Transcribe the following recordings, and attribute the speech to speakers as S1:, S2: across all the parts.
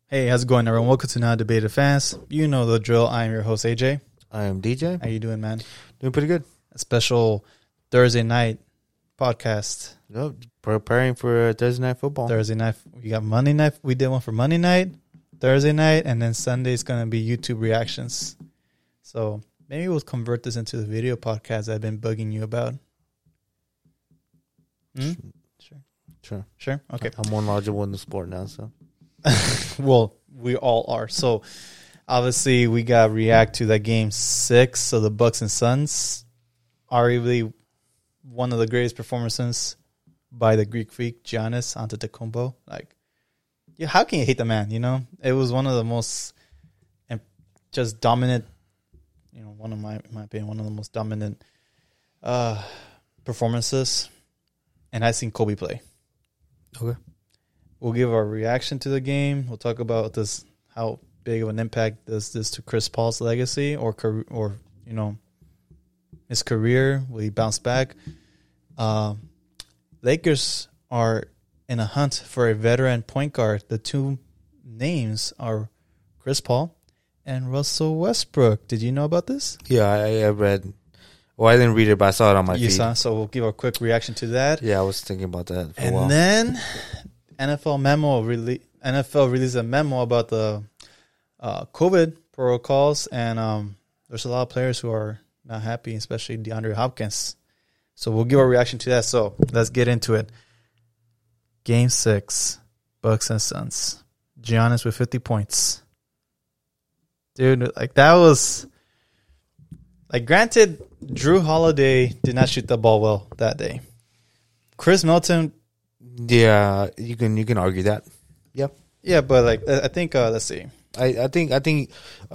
S1: Hey, how's it going, everyone? Welcome to Now Debated Fans. You know the drill. I am your host, AJ.
S2: I am DJ.
S1: How you doing, man?
S2: Doing pretty good.
S1: A special Thursday night podcast.
S2: Yep, preparing for Thursday night football.
S1: Thursday night. We got Monday night. We did one for Monday night, Thursday night, and then Sunday's going to be YouTube reactions. So maybe we'll convert this into the video podcast I've been bugging you about. Sure? Okay.
S2: I'm more knowledgeable in the sport now, so.
S1: Well, we all are. So obviously we got to react to that game 6 of the Bucks and Suns. Arguably one of the greatest performances by the Greek freak Giannis Antetokounmpo. Like, yeah, how can you hate the man? You know, it was one of the most just dominant. You know, one of my in my opinion, one of the most dominant performances. And I've seen Kobe play.
S2: Okay.
S1: We'll give our reaction to the game. We'll talk about this, how big of an impact does this to Chris Paul's legacy or you know, his career. Will he bounce back? Lakers are in a hunt for a veteran point guard. The two names are Chris Paul and Russell Westbrook. Did you know about this?
S2: Yeah, I read. Well, I didn't read it, but I saw it on my feed.
S1: You saw, so we'll give a quick reaction to that.
S2: Yeah, I was thinking about that for a while.
S1: And then NFL released a memo about the COVID protocols, and there's a lot of players who are not happy, especially DeAndre Hopkins. So we'll give a reaction to that. So let's get into it. Game 6, Bucks and Suns. Giannis with 50 points. Dude, like that was... Like, granted, Drew Holiday did not shoot the ball well that day. Chris Middleton...
S2: Yeah, you can argue that. Yep.
S1: Yeah, but like I think let's see.
S2: I don't think it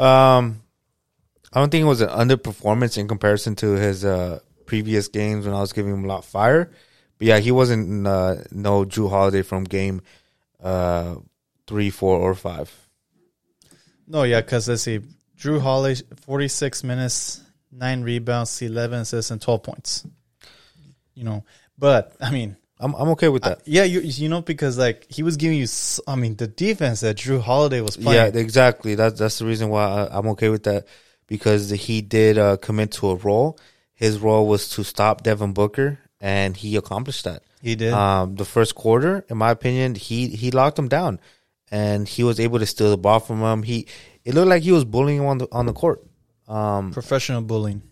S2: was an underperformance in comparison to his previous games when I was giving him a lot of fire. But yeah, he wasn't no Drew Holiday from game 3, 4, or 5.
S1: No, yeah, because let's see. Drew Holiday, 46 minutes, 9 rebounds, 11 assists, and 12 points. You know, but I mean,
S2: I'm okay with that.
S1: Yeah, you know, because like he was giving you, I mean, the defense that Drew Holiday was playing.
S2: Yeah, exactly. That's the reason why I'm okay with that, because he did commit to a role. His role was to stop Devin Booker, and he accomplished that.
S1: He did.
S2: The first quarter, in my opinion, he locked him down, and he was able to steal the ball from him. It looked like he was bullying him on the court.
S1: Professional bullying.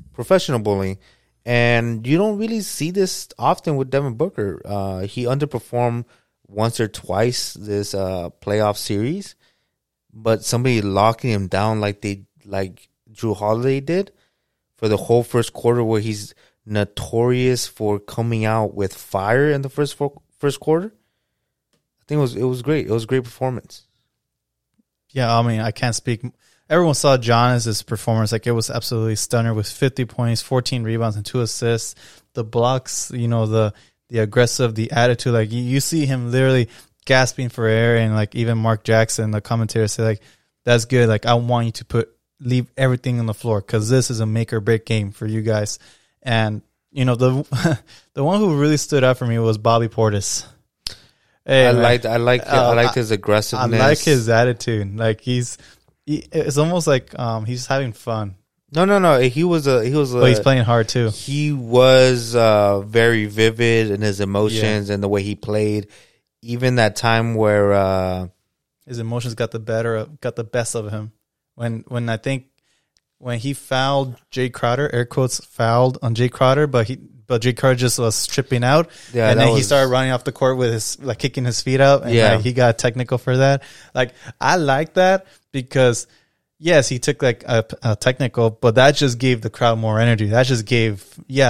S2: And you don't really see this often with Devin Booker. He underperformed once or twice this playoff series, but somebody locking him down like Drew Holiday did for the whole first quarter, where he's notorious for coming out with fire in the first quarter. I think it was great. It was a great performance.
S1: Yeah, I mean, I can't speak. Everyone saw Giannis' performance. Like, it was absolutely stunning with 50 points, 14 rebounds, and 2 assists. The blocks, you know, the aggressive, the attitude. Like, you see him literally gasping for air, and, like, even Mark Jackson, the commentator, said, like, that's good. Like, I want you to leave everything on the floor because this is a make-or-break game for you guys. And, you know, the one who really stood out for me was Bobby Portis. Hey,
S2: I liked his aggressiveness.
S1: I like his attitude. Like, it's almost like he's having fun.
S2: No. He was.
S1: But he's playing hard too.
S2: He was very vivid in his emotions and the way he played. Even that time where
S1: his emotions got the best of him. When I think when he fouled Jay Crowder, air quotes fouled on Jay Crowder, but Jay Crowder just was tripping out, and then he started running off the court with his kicking his feet out, and like, he got technical for that. Like, I like that because yes, he took like a technical, but that just gave the crowd more energy. That just gave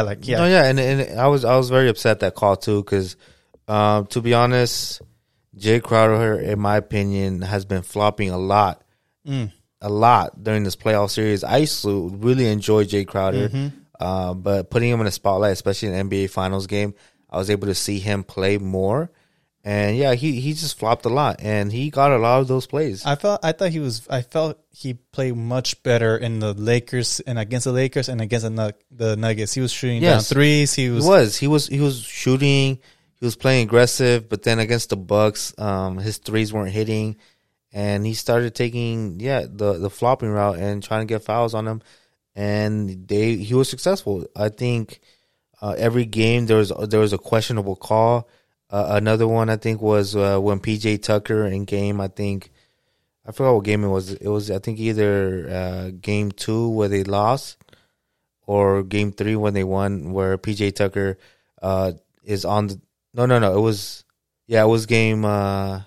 S2: and I was very upset that call too, because to be honest, Jay Crowder, in my opinion, has been flopping a lot during this playoff series. I used to really enjoy Jay Crowder. But putting him in a spotlight, especially in an NBA Finals game, I was able to see him play more. And yeah, he just flopped a lot, and he got a lot of those plays.
S1: I felt he played much better in the Lakers and against the Lakers and against the Nuggets. He was shooting down threes. He was shooting. He was playing aggressive, but then against the Bucks, his threes weren't hitting.
S2: and he started taking the flopping route and trying to get fouls on him, and he was successful. I think every game there was a questionable call. Another one I think was when PJ Tucker in game, I forgot what game it was. It was, I think, either game 2 where they lost or game 3 when they won, where PJ Tucker is on the. No. It was game.
S1: I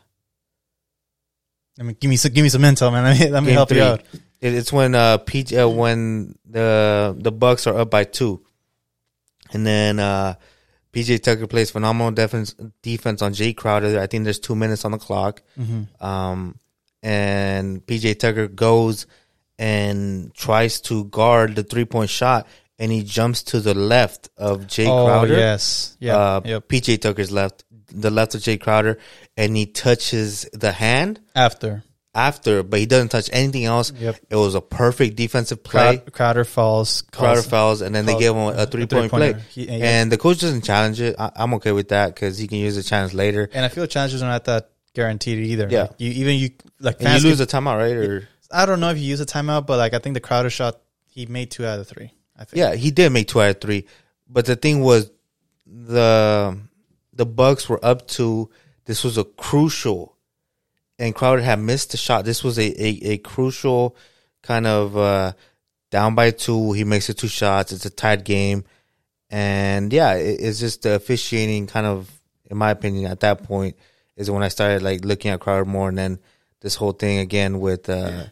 S1: mean, give me some intel, man. Let me help
S2: 3.
S1: you out.
S2: It's when when the Bucks are up by 2, and then PJ Tucker plays phenomenal defense on Jay Crowder. I think there's 2 minutes on the clock.
S1: Mm-hmm.
S2: And PJ Tucker goes and tries to guard the 3-point shot, and he jumps to the left of Jay Crowder.
S1: Yes. Yeah.
S2: PJ Tucker's the left of Jay Crowder, and he touches the hand
S1: After,
S2: but he doesn't touch anything else.
S1: Yep.
S2: It was a perfect defensive play.
S1: Crowder falls,
S2: and then they give him a 3-point play. And the coach doesn't challenge it. I'm okay with that because he can use the challenge later.
S1: And I feel challenges are not that guaranteed either.
S2: Yeah.
S1: Like you
S2: and you lose a timeout, right? Or
S1: I don't know if you use a timeout, but I think the Crowder shot, he made 2 out of 3. I think.
S2: Yeah, he did make 2 out of 3. But the thing was, the Bucks were up to. This was a crucial, and Crowder had missed the shot. This was a crucial kind of down by 2. He makes it 2 shots. It's a tied game, and it's just the officiating kind of, in my opinion, at that point is when I started looking at Crowder more, and then this whole thing again with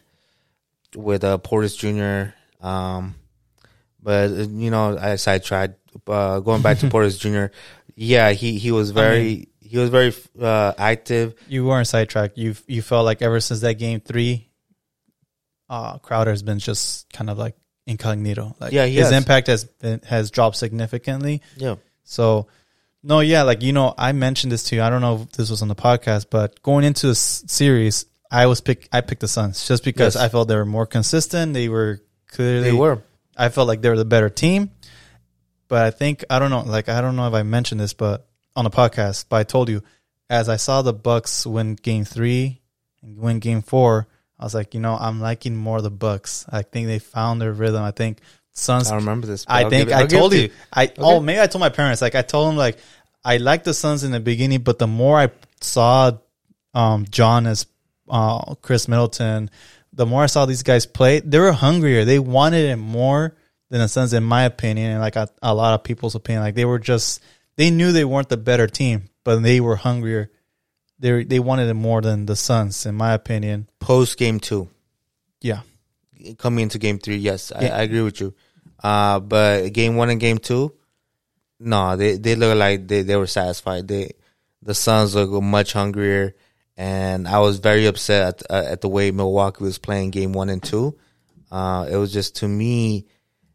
S2: Portis Jr. But I sidetracked. Going back to Portis Jr. Yeah, he was very active.
S1: You weren't sidetracked. You felt like ever since that game 3, Crowder's been just kind of like incognito. His impact has dropped significantly.
S2: Yeah.
S1: So. No, yeah, I mentioned this to you. I don't know if this was on the podcast, but going into this series, I picked the Suns just because I felt they were more consistent. They were clearly. I felt like they were the better team, but I don't know if I mentioned this, but on the podcast, but I told you, as I saw the Bucks win Game 3 and win Game 4, I was like, I'm liking more the Bucks. I think they found their rhythm. I think Suns.
S2: I remember this.
S1: I told you. Maybe I told my parents. I told them I liked the Suns in the beginning, but the more I saw John as Chris Middleton, the more I saw these guys play, they were hungrier. They wanted it more than the Suns, in my opinion, and a lot of people's opinion. They knew they weren't the better team, but they were hungrier. They wanted it more than the Suns, in my opinion.
S2: Post Game 2.
S1: Yeah.
S2: Coming into Game 3, yes, I agree with you. But Game 1 and Game 2, no, they look like they were satisfied. The Suns look much hungrier, and I was very upset at the way Milwaukee was playing Game 1 and 2. It was just, to me,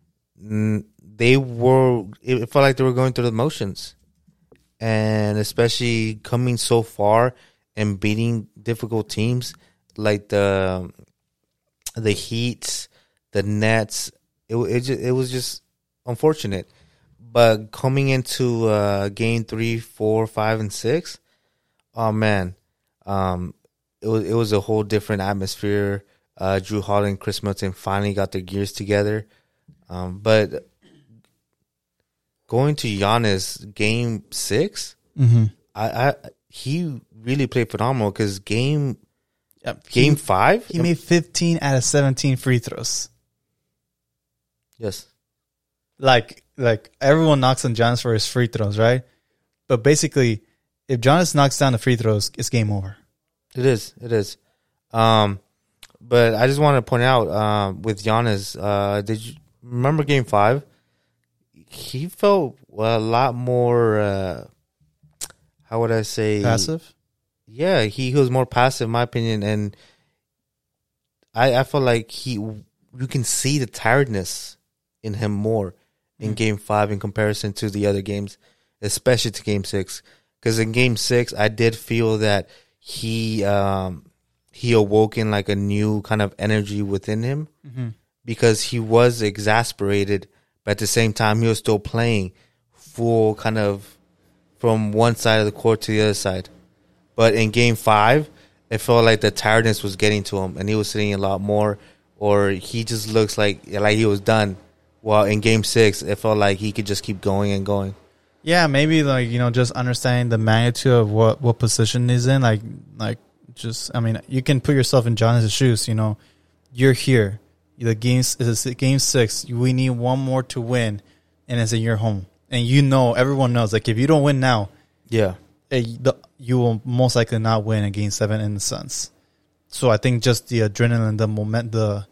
S2: it felt like they were going through the motions, and especially coming so far and beating difficult teams like the Heat, the Nets. It was just unfortunate. But coming into Game 3, 4, 5, and 6, oh man, it was a whole different atmosphere. Jrue Holiday and Chris Middleton finally got their gears together. But going to Giannis Game 6, he really played phenomenal because Game 5,
S1: he made 15 out of 17 free throws.
S2: Yes.
S1: Like everyone knocks on Giannis for his free throws, right? But basically, if Giannis knocks down the free throws, it's game over.
S2: It is. But I just want to point out with Giannis, did you remember Game 5? He felt a lot more, how would I say?
S1: Passive?
S2: Yeah, he was more passive, in my opinion. And I felt like you can see the tiredness in him more in Game 5 in comparison to the other games, especially to Game 6. Because in Game 6, I did feel that he awoke in like a new kind of energy within him because he was exasperated, but at the same time, he was still playing full kind of from one side of the court to the other side. But in Game 5, it felt like the tiredness was getting to him, and he was sitting a lot more, or he just looks like he was done. Well, in Game 6, it felt like he could just keep going and going.
S1: Yeah, maybe just understanding the magnitude of what position he's in. You can put yourself in Giannis' shoes. You're here. The is Game 6. We need one more to win, and it's in your home. And everyone knows, like, if you don't win now,
S2: yeah,
S1: you will most likely not win in Game 7 in the Suns. So I think just the adrenaline, the moment, the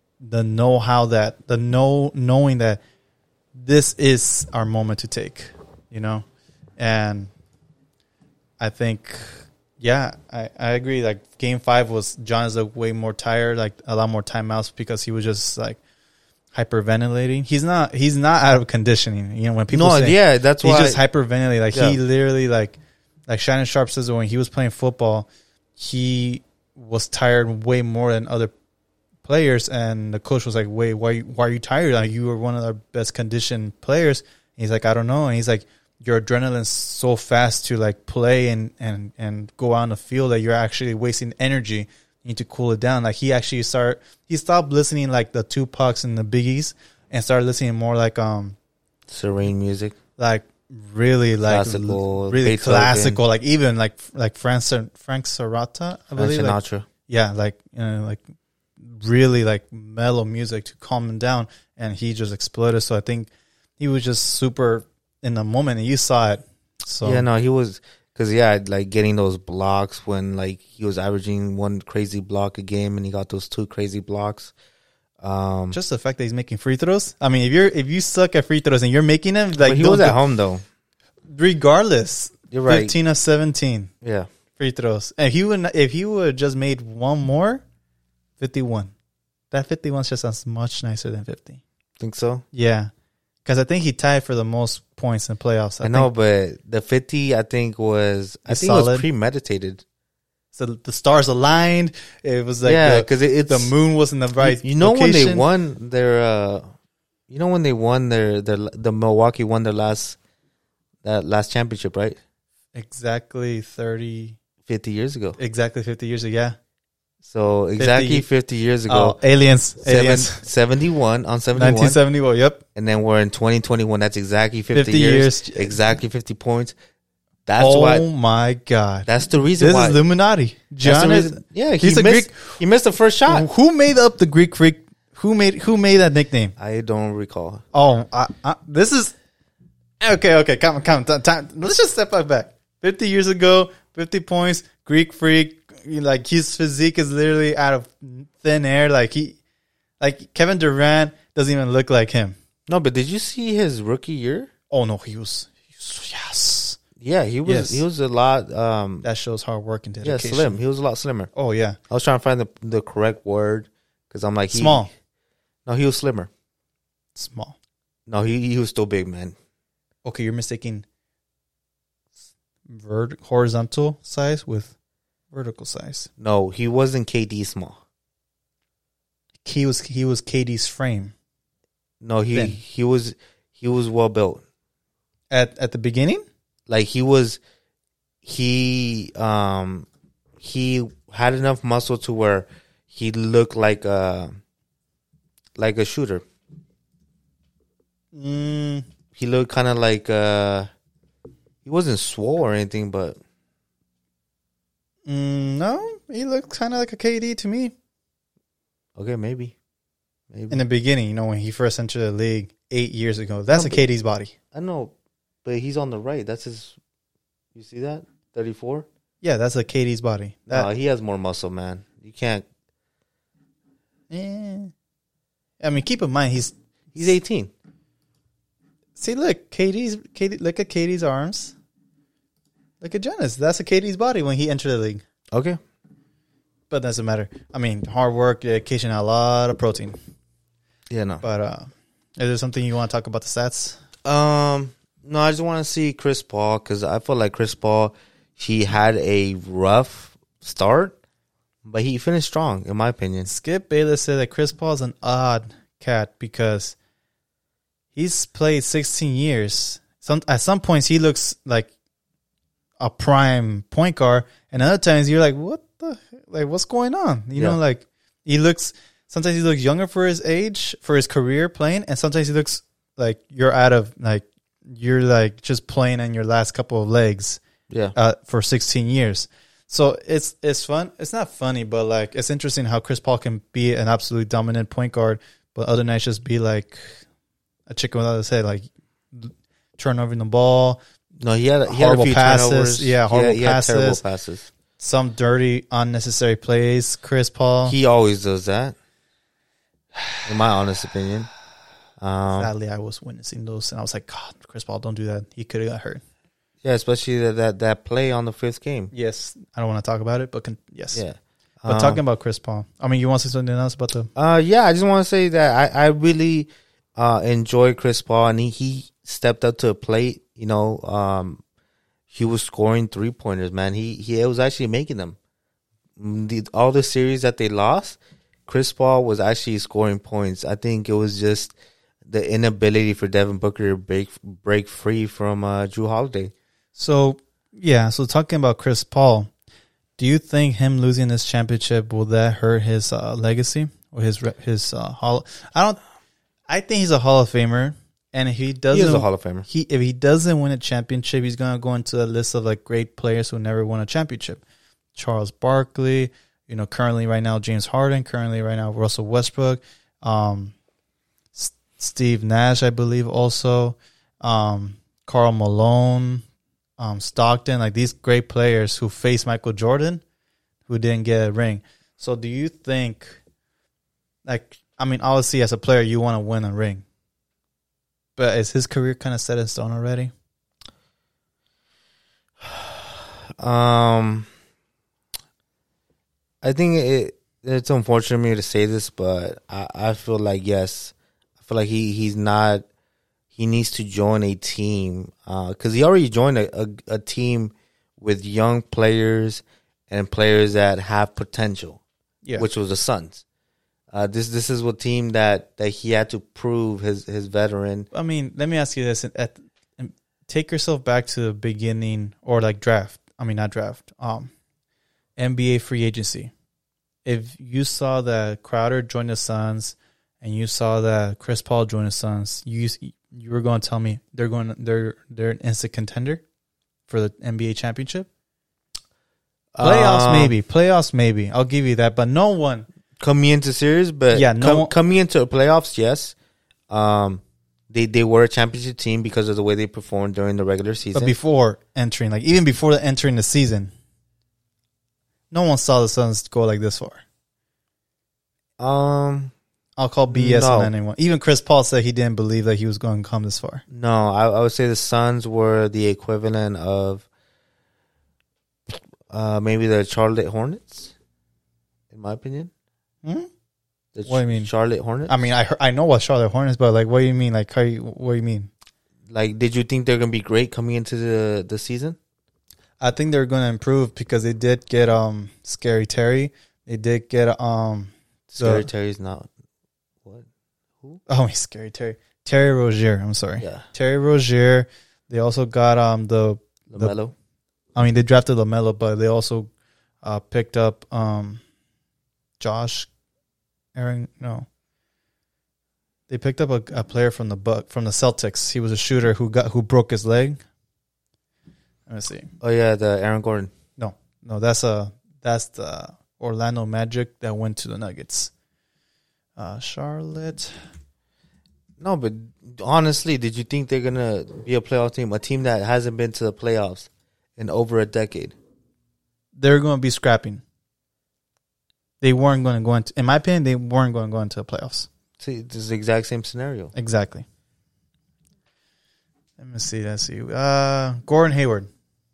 S1: knowing that this is our moment to take, and I think, yeah, I agree. Like, Game 5 was John is way more tired, like a lot more timeouts because he was just like hyperventilating. He's not out of conditioning. When people say
S2: that's
S1: he's
S2: why
S1: just hyperventilating. Like, he literally like Shannon Sharp says that when he was playing football, he was tired way more than other players, and the coach was like, "Wait, why are you tired? Like, you were one of our best conditioned players." And he's like, "I don't know." And he's like, "Your adrenaline's so fast to like play and go out on the field that you're actually wasting energy. You need to cool it down." Like, he stopped listening like the Tupacs and the Biggies and started listening more like
S2: serene music,
S1: like really like
S2: classical,
S1: really
S2: Beethoven,
S1: classical, like even like Frank Serrata, I believe,
S2: Sinatra.
S1: Like really like mellow music to calm him down, and he just exploded. So I think he was just super in the moment, and you saw it. So
S2: yeah, no, he was, because like getting those blocks when like he was averaging one crazy block a game, and he got those 2 crazy blocks.
S1: Just the fact that he's making free throws. I mean, if you suck at free throws and you're making them, like,
S2: but he was at home though.
S1: Regardless,
S2: you're right.
S1: 15 of 17.
S2: Yeah,
S1: free throws. And if he would have just made one more, 51. That 51 just sounds much nicer than 50.
S2: Think so?
S1: Yeah, because I think he tied for the most points in playoffs.
S2: I know, but the 50, I think was premeditated.
S1: So the stars aligned. It was like
S2: because
S1: the moon was in the right.
S2: When they won their, the Milwaukee won their last championship, right?
S1: Exactly
S2: 50 years ago.
S1: Exactly 50 years ago. Yeah.
S2: So exactly 50 years ago.
S1: Oh, aliens.
S2: 71 on 71.
S1: 1971. Yep.
S2: And then we're in 2021. That's exactly 50 years. Exactly 50 points. That's why.
S1: Oh my God.
S2: That's the reason why.
S1: This is Illuminati. John is.
S2: Yeah, he missed the first shot.
S1: Who made up the Greek freak? Who made that nickname?
S2: I don't recall.
S1: Oh, this is okay. Come on. Time. Let's just step back. 50 years ago, 50 points, Greek freak. Like, his physique is literally out of thin air. Like Kevin Durant doesn't even look like him.
S2: No, but did you see his rookie year?
S1: Oh no, he was yes.
S2: Yeah, he was. Yes. He was a lot.
S1: That shows hard work and dedication.
S2: Yeah, slim. He was a lot slimmer.
S1: Oh yeah.
S2: I was trying to find the correct word because I'm like
S1: small.
S2: No, he was slimmer.
S1: Small.
S2: No, he was still big, man.
S1: Okay, you're mistaking horizontal size with vertical size.
S2: No, he wasn't KD small.
S1: He was KD's frame.
S2: No, he was well built.
S1: At the beginning?
S2: Like, he had enough muscle to where he looked like a shooter. He looked kind of like he wasn't swole or anything, but
S1: no, he looked kind of like a KD to me.
S2: Okay, maybe.
S1: In the beginning, when he first entered the league 8 years ago, that's KD's body.
S2: I know, but he's on the right. That's his. You see that 34?
S1: Yeah, that's a KD's body.
S2: No, he has more muscle, man. You can't.
S1: I mean, keep in mind he's
S2: 18.
S1: See, look, KD. Look at KD's arms. Look at Giannis. That's a KD's body when he entered the league.
S2: Okay.
S1: But doesn't matter. I mean, hard work, dedication, a lot of protein.
S2: Yeah, no.
S1: But is there something you want to talk about the stats?
S2: No, I just want to see Chris Paul because I feel like Chris Paul, he had a rough start, but he finished strong, in my opinion.
S1: Skip Bayless said that Chris Paul is an odd cat because he's played 16 years. At some points, he looks like a prime point guard, and other times you're like, what the, like, what's going on? You know, like sometimes he looks younger for his age, for his career playing, and sometimes he looks like you're just playing in your last couple of legs.
S2: Yeah.
S1: For 16 years. So it's fun. It's not funny, but like it's interesting how Chris Paul can be an absolutely dominant point guard, but other nights just be like a chicken without his head, like turnovering the ball.
S2: No, he had a few
S1: passes.
S2: turnovers.
S1: Yeah, horrible
S2: he had terrible
S1: passes.
S2: passes.
S1: Some dirty, unnecessary plays. Chris Paul.
S2: He always does that, in my honest opinion.
S1: Sadly, I was witnessing those, and I was like, God, Chris Paul, don't do that. He could have got hurt.
S2: Yeah, especially that play on the 5th game.
S1: Yes, I don't want to talk about it, but yes.
S2: Yeah.
S1: But talking about Chris Paul, I mean, you want to say something else about the?
S2: Yeah, I just want to say that I really enjoy Chris Paul, and he stepped up to a plate. You know, he was scoring 3-pointers, man. He was actually making them. All the series that they lost, Chris Paul was actually scoring points. I think it was just the inability for Devin Booker to break free from Jrue Holiday.
S1: So talking about Chris Paul, do you think him losing this championship, will that hurt his legacy or his Hall? I think he's a Hall of Famer, and if he doesn't,
S2: He is a Hall of Famer.
S1: If he doesn't win a championship, he's gonna go into a list of like great players who never won a championship. Charles Barkley, you know, currently right now James Harden, currently right now Russell Westbrook, Steve Nash, I believe, also Karl Malone. Stockton, like these great players who faced Michael Jordan, who didn't get a ring. So do you think, like, I mean, obviously as a player, you want to win a ring, but is his career kind of set in stone already?
S2: I think it's unfortunate for me to say this, but I feel like, yes, I feel like he's not. He needs to join a team because he already joined a team with young players and players that have potential, which was the Suns. This is what team that he had to prove his veteran.
S1: I mean, let me ask you this: take yourself back to the beginning, or like draft. I mean, not draft. NBA free agency. If you saw that Crowder joined the Suns and you saw that Chris Paul joined the Suns, you were going to tell me they're an instant contender for the NBA championship? Playoffs maybe. I'll give you that, but no one
S2: coming into series, but coming into playoffs, yes. They were a championship team because of the way they performed during the regular season.
S1: But before entering, like even before entering the season, no one saw the Suns go like this far. I'll call BS on anyone. Even Chris Paul said he didn't believe that he was going to come this far.
S2: No, I would say the Suns were the equivalent of maybe the Charlotte Hornets, in my opinion.
S1: What do you mean?
S2: Charlotte Hornets?
S1: I mean, I know what Charlotte Hornets, but like, what do you mean? Like, what do you mean?
S2: Like, did you think they're going to be great coming into the season?
S1: I think they're going to improve because they did get Scary Terry. They did get
S2: Scary Terry's not. Who?
S1: Oh, he's Scary Terry. Terry Rozier. I'm sorry.
S2: Yeah.
S1: Terry Rozier. They also got
S2: LaMelo.
S1: They drafted LaMelo, but they also picked up Josh Aaron. No. They picked up a player from the Celtics. He was a shooter who broke his leg. Let me see.
S2: Oh yeah, the Aaron Gordon.
S1: No, that's the Orlando Magic that went to the Nuggets. Charlotte.
S2: No, but honestly, did you think they're gonna be a playoff team? A team that hasn't been to the playoffs in over a decade.
S1: They're going to be scrapping. They weren't going to go into. In my opinion, they weren't going to go into the playoffs.
S2: See, this is the exact same scenario.
S1: Exactly. Let's see. Gordon Hayward.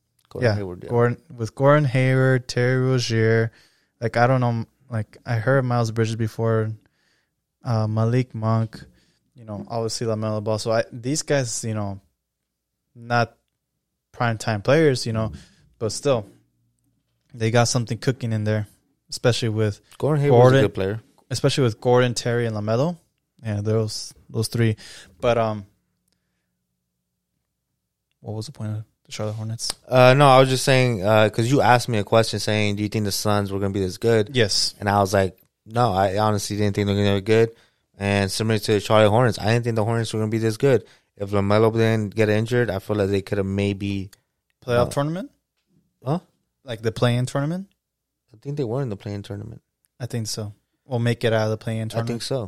S1: Gordon Hayward, Terry Rozier. Like, I don't know. Like, I heard Miles Bridges before. Malik Monk. You know, obviously LaMelo Ball. So these guys, you know, not prime time players, you know, but still, they got something cooking in there, especially with
S2: Gordon Hayward's a good player.
S1: Especially with Gordon, Terry, and LaMelo. Yeah, those three. But what was the point of the Charlotte Hornets.
S2: No, I was just saying because you asked me a question saying, "Do you think the Suns were going to be this good?"
S1: Yes.
S2: And I was like, "No, I honestly didn't think they were going to be good." And similar to the Charlotte Hornets, I didn't think the Hornets were going to be this good. If LaMelo didn't get injured, I feel like they could have maybe
S1: Playoff tournament?
S2: Huh?
S1: Like the play-in tournament?
S2: I think they were in the play-in tournament.
S1: I think so. We'll make it out of the play-in
S2: I
S1: tournament.
S2: think so.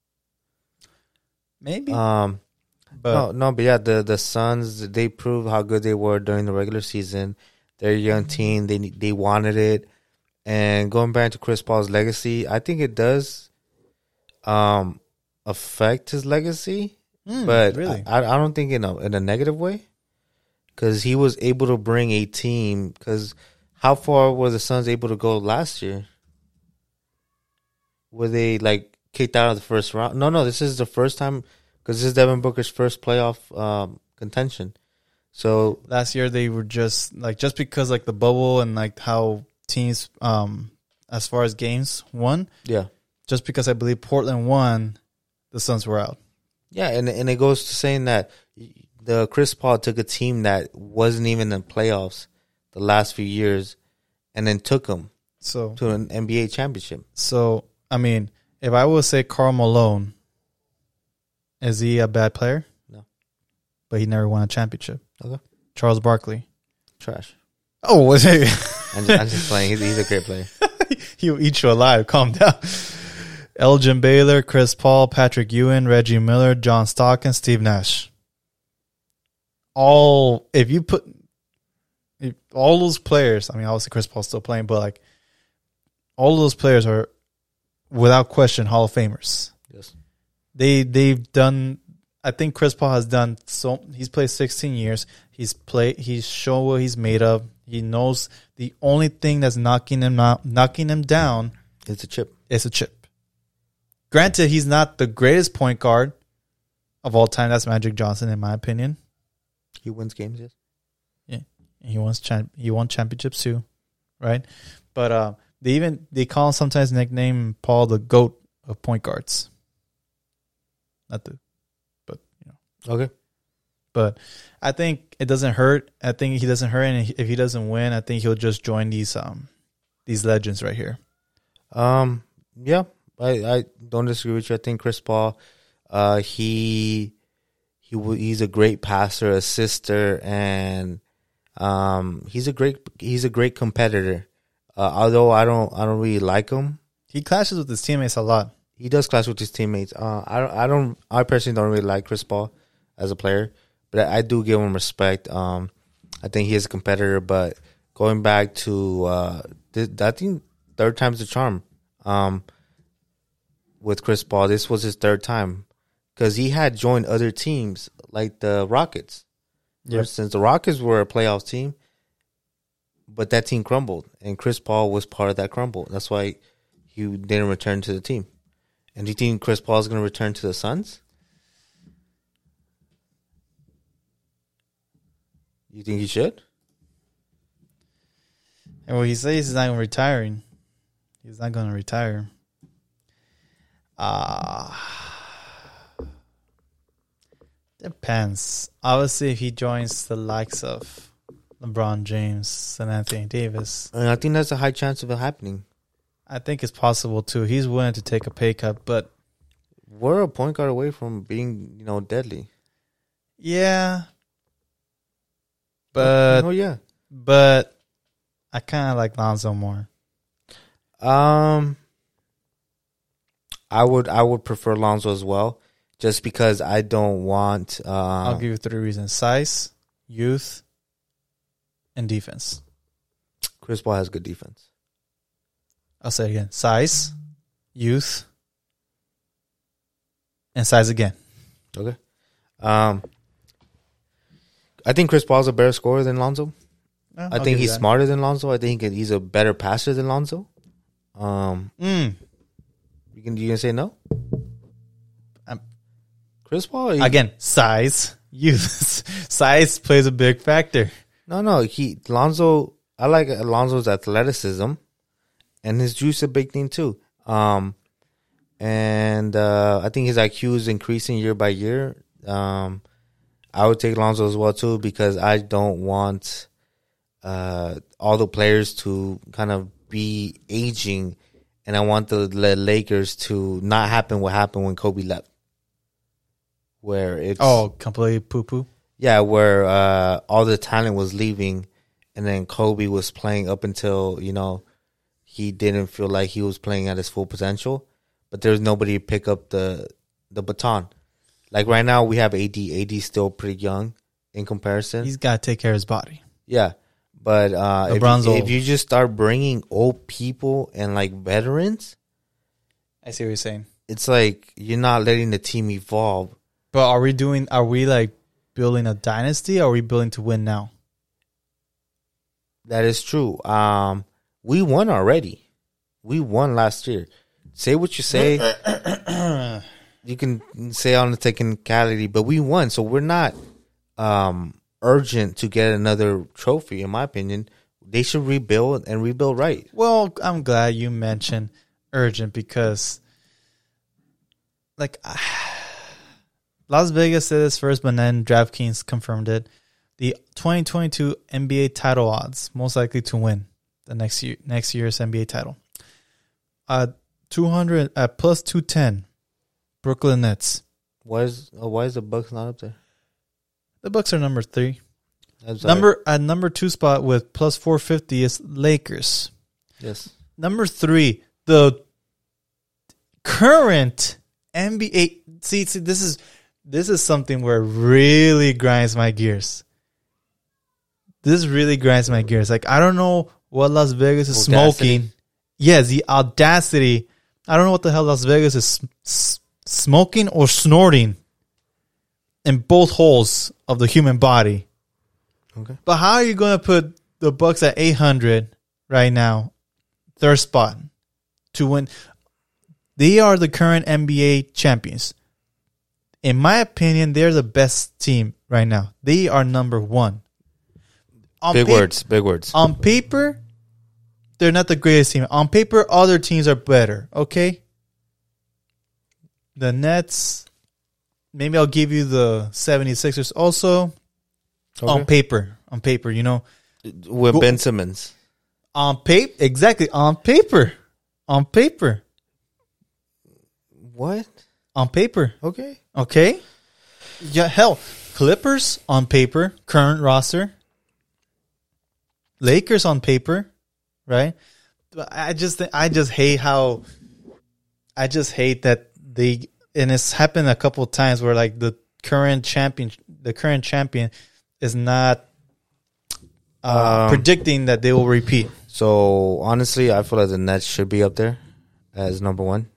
S1: Maybe.
S2: But
S1: but
S2: the Suns, they proved how good they were during the regular season. They're a young team. They wanted it. And going back to Chris Paul's legacy, I think it does affect his legacy. But
S1: really?
S2: I don't think in a negative way. Because he was able to bring a team. Because how far were the Suns able to go last year? Were they like kicked out of the first round? No, this is the first time. Because this is Devin Booker's first playoff contention. So
S1: last year they were just because like the bubble and like how teams as far as games won.
S2: Yeah.
S1: Just because I believe Portland won, the Suns were out.
S2: Yeah, and it goes to saying that the Chris Paul took a team that wasn't even in the playoffs the last few years and then took them to an NBA championship.
S1: So, I mean, if I would say Karl Malone, is he a bad player?
S2: No.
S1: But he never won a championship.
S2: Okay.
S1: Charles Barkley.
S2: Trash.
S1: Oh, was he?
S2: I'm just playing. He's a great player.
S1: He'll eat you alive. Calm down. Elgin Baylor, Chris Paul, Patrick Ewing, Reggie Miller, John Stockton, Steve Nash. All those players, I mean, obviously Chris Paul's still playing, but like all of those players are without question Hall of Famers.
S2: Yes.
S1: They've done. I think Chris Paul has done so. He's played 16 years. He's shown what he's made of. He knows the only thing that's knocking him down.
S2: It's a chip.
S1: It's a chip. Granted, he's not the greatest point guard of all time. That's Magic Johnson, in my opinion.
S2: He wins games, yes.
S1: Yeah, he won championships too, right? But they call him sometimes nickname Paul the GOAT of point guards.
S2: Okay.
S1: But I think it doesn't hurt. I think he doesn't hurt, and if he doesn't win, I think he'll just join these legends right here.
S2: Yeah, I don't disagree with you. I think Chris Paul, he's a great passer, assister, and he's a great competitor. Although I don't really like him.
S1: He clashes with his teammates a lot.
S2: He does clash with his teammates. I personally don't really like Chris Paul as a player, but I do give him respect. I think he is a competitor, but going back to I think third time's the charm. With Chris Paul, this was his third time because he had joined other teams like the Rockets. For instance, the Rockets were a playoff team, but that team crumbled, and Chris Paul was part of that crumble. That's why he didn't return to the team. And do you think Chris Paul is going to return to the Suns? You think he should?
S1: And well, he says he's not retiring. He's not going to retire. Depends. Obviously, if he joins the likes of LeBron James and Anthony Davis,
S2: And I think there's a high chance of it happening.
S1: I think it's possible too. He's willing to take a pay cut, but
S2: We're a point guard away from being, deadly.
S1: yeah. But
S2: yeah.
S1: But I kind of like Lonzo more.
S2: I would prefer Lonzo as well, just because I don't want.
S1: I'll give you 3 reasons: size, youth, and defense.
S2: Chris Paul has good defense.
S1: I'll say it again: size, youth, and size again.
S2: Okay. I think Chris Paul's a better scorer than Lonzo.
S1: Yeah,
S2: I think he's smarter than Lonzo. I think he's a better passer than Lonzo. You gonna say no? Chris Paul
S1: again. Size, youth, size plays a big factor.
S2: No. Lonzo. I like Lonzo's athleticism, and his juice a big thing too. And I think his IQ is increasing year by year. I would take Lonzo as well too, because I don't want all the players to kind of be aging, and I want the Lakers to not happen what happened when Kobe left, where it's
S1: completely poo poo.
S2: Yeah, where all the talent was leaving, and then Kobe was playing up until he didn't feel like he was playing at his full potential, but there's nobody to pick up the baton. Like right now, we have AD. AD's still pretty young in comparison.
S1: He's got to take care of his body.
S2: Yeah, but if you just start bringing old people and like veterans,
S1: I see what you're saying.
S2: It's like you're not letting the team evolve.
S1: But are we like building a dynasty, or are we building to win now?
S2: That is true. We won already. We won last year. Say what you say. You can say on the technicality, but we won. So we're not urgent to get another trophy, in my opinion. They should rebuild and rebuild right.
S1: Well, I'm glad you mentioned urgent, because like Las Vegas said this first, but then DraftKings confirmed it. The 2022 NBA title odds, most likely to win the next year's NBA title. 200 at plus 210. Brooklyn Nets.
S2: Why is the Bucks not up there?
S1: The Bucks are number 3. Number 2 spot with plus 450 is Lakers.
S2: Yes.
S1: Number 3, the current NBA. See, this is something where it really grinds my gears. This really grinds my gears. Like, I don't know what Las Vegas is smoking. Yes, the audacity. I don't know what the hell Las Vegas is smoking or snorting in both holes of the human body.
S2: Okay.
S1: But how are you going to put the Bucks at 800 right now, 3rd spot, to win? They are the current NBA champions. In my opinion, they're the best team right now. They are number 1.
S2: Big words.
S1: On paper, they're not the greatest team. On paper, other teams are better, okay? The Nets, maybe I'll give you the 76ers also. Okay. On paper,
S2: with Ben Simmons.
S1: On paper, exactly. On paper.
S2: What?
S1: On paper.
S2: Okay.
S1: Yeah, hell, Clippers on paper, current roster. Lakers on paper, right? But I just hate that they, and it's happened a couple of times where like the current champion is not predicting that they will repeat.
S2: So honestly, I feel like the Nets should be up there as number 1.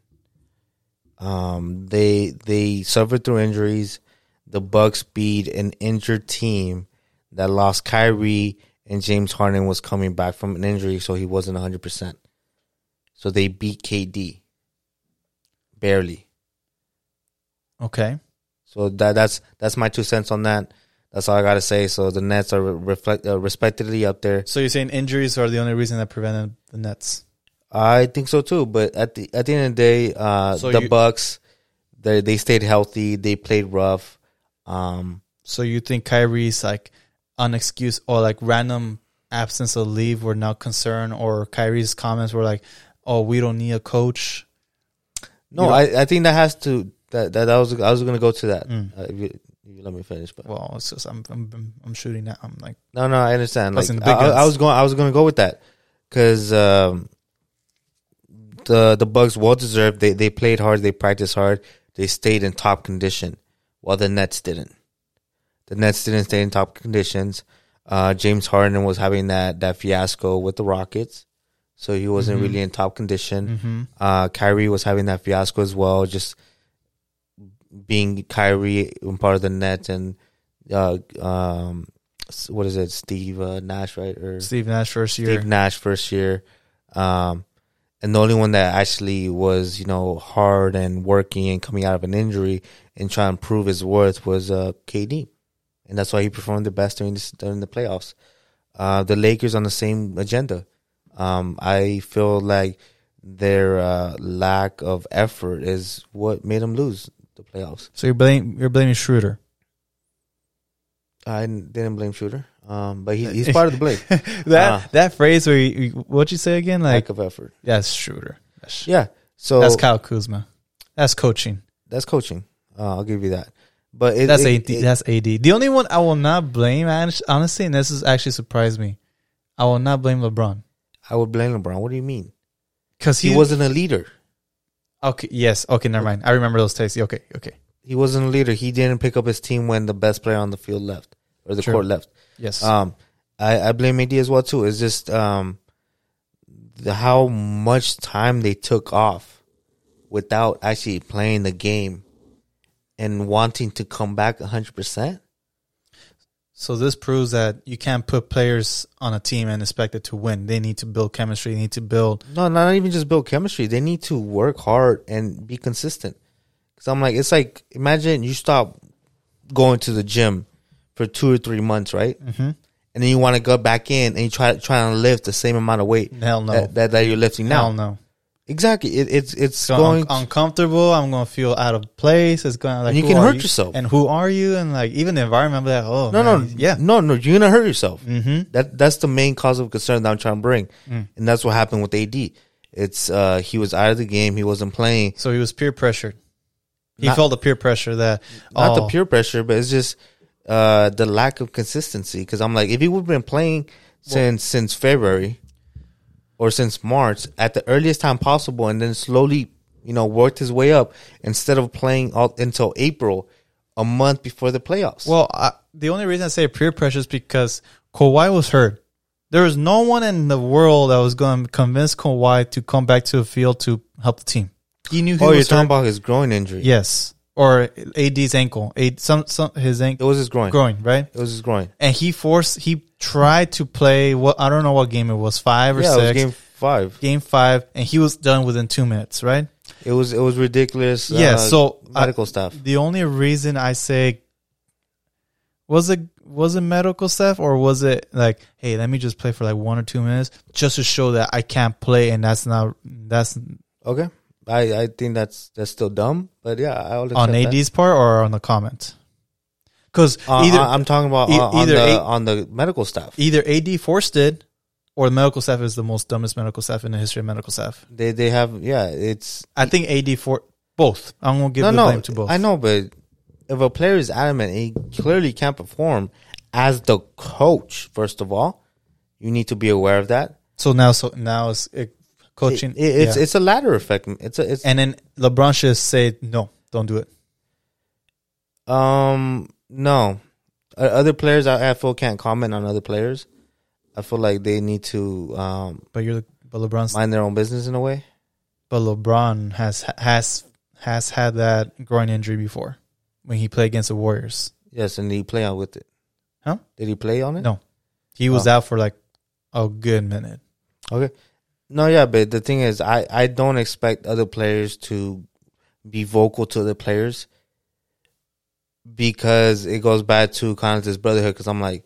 S2: They suffered through injuries. The Bucks beat an injured team that lost Kyrie, and James Harden was coming back from an injury, so he wasn't 100%. So they beat KD barely.
S1: Okay.
S2: So that's my 2 cents on that. That's all I got to say. So the Nets are respectively up there.
S1: So you're saying injuries are the only reason that prevented the Nets?
S2: I think so too. But at the end of the day, the Bucks, they stayed healthy. They played rough.
S1: So you think Kyrie's like unexcused or like random absence of leave were not concerned, or Kyrie's comments were like, "Oh, we don't need a coach"?
S2: No, I think that has to. That I was going to go to that. If you let me finish, but
S1: it's just I'm shooting that. I'm like,
S2: no, I understand. Like, I was going to go with that because the Bucks well deserved. They played hard. They practiced hard. They stayed in top condition, while the Nets didn't. The Nets didn't stay in top conditions. James Harden was having that fiasco with the Rockets, so he wasn't really in top condition. Kyrie was having that fiasco as well, just being Kyrie and part of the Nets, and what is it, Steve Nash, right? Or
S1: Steve Nash first year.
S2: Steve Nash first year. And the only one that actually was, hard and working and coming out of an injury and trying to prove his worth was KD. And that's why he performed the best during the playoffs. The Lakers on the same agenda. I feel like their lack of effort is what made them lose the playoffs.
S1: So you're blaming Schroeder.
S2: I didn't blame Shooter, but he's part of the blame.
S1: that phrase where what'd you say again? Like
S2: Lack of effort.
S1: That's Shooter.
S2: Yeah. So
S1: that's Kyle Kuzma. That's coaching.
S2: That's coaching. I'll give you that. But
S1: that's AD. That's AD. The only one I will not blame, honestly, and this is actually surprised me. I will not blame LeBron.
S2: I would blame LeBron. What do you mean?
S1: Because
S2: he wasn't a leader.
S1: Okay. Yes. Okay. Never mind. I remember those takes. Okay.
S2: He wasn't a leader. He didn't pick up his team when the best player on the field left or the court left.
S1: Yes.
S2: I blame AD as well too. It's just how much time they took off without actually playing the game and wanting to come back 100%.
S1: So this proves that you can't put players on a team and expect it to win. They need to build chemistry. They need to build.
S2: No, not even just build chemistry. They need to work hard and be consistent. Because I'm like, it's like, imagine you stop going to the gym for 2 or 3 months, right?
S1: Mm-hmm.
S2: And then you want to go back in and you try to lift the same amount of weight.
S1: Hell no.
S2: That you're lifting now.
S1: Hell no.
S2: Exactly. It's
S1: so
S2: going
S1: uncomfortable. I'm going to feel out of place. It's going to like,
S2: and you can hurt yourself.
S1: And who are you? And like even the environment, like,
S2: no,
S1: you're
S2: gonna hurt yourself.
S1: Mm-hmm.
S2: That's the main cause of concern that I'm trying to bring, and that's what happened with AD. It's he was out of the game. He wasn't playing,
S1: so he was peer pressured. He felt the peer pressure that
S2: not the peer pressure, but it's just the lack of consistency. Because I'm like, if he would have been playing since February. Or since March, at the earliest time possible, and then slowly, worked his way up instead of playing until April, a month before the playoffs.
S1: Well, the only reason I say peer pressure is because Kawhi was hurt. There was no one in the world that was going to convince Kawhi to come back to the field to help the team. He knew he was
S2: you're talking about his groin injury.
S1: Yes. Or AD's ankle. His ankle.
S2: It was his groin.
S1: Groin, right?
S2: It was his groin.
S1: And he tried to play I don't know what game it was, 5 or 6.
S2: It was game 5.
S1: Game 5, and he was done within 2 minutes, right?
S2: It was ridiculous.
S1: Yeah, so
S2: medical stuff.
S1: The only reason I say was it medical stuff, or was it like, hey, let me just play for like 1 or 2 minutes just to show that I can't play, and that's
S2: okay. I think that's still dumb, but yeah, I'll
S1: on AD's part or on the comment. Because
S2: I'm talking about on the medical staff.
S1: Either AD forced it, or the medical staff is the most dumbest medical staff in the history of medical staff.
S2: They have it's.
S1: I think AD for both. I'm gonna give the blame to both.
S2: I know, but if a player is adamant, he clearly can't perform as the coach. First of all, you need to be aware of that.
S1: So now it's coaching.
S2: It's a ladder effect.
S1: And then LeBron should say no, don't do it.
S2: No, other players I feel can't comment on other players. I feel like they need to
S1: but LeBron's
S2: mind their own business in a way.
S1: But LeBron has had that groin injury before when he played against the Warriors.
S2: Yes, and did he play on with it?
S1: Huh?
S2: Did he play on it?
S1: No. He was out for like a good minute.
S2: Okay. No, yeah, but the thing is I don't expect other players to be vocal to the players, because it goes back to kind of this brotherhood. Because I'm like,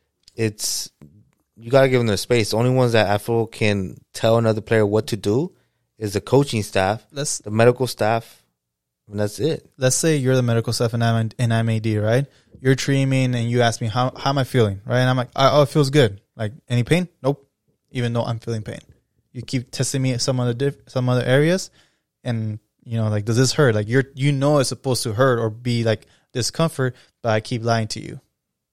S2: you got to give them their space. The only ones that I feel can tell another player what to do is the coaching staff, the medical staff, and that's it.
S1: Let's say you're the medical staff and I'm AD, right? You're treating me and you ask me, how am I feeling, right? And I'm like, it feels good. Like, any pain? Nope. Even though I'm feeling pain. You keep testing me at some other areas, and, like, does this hurt? Like, it's supposed to hurt or be like discomfort, but I keep lying to you.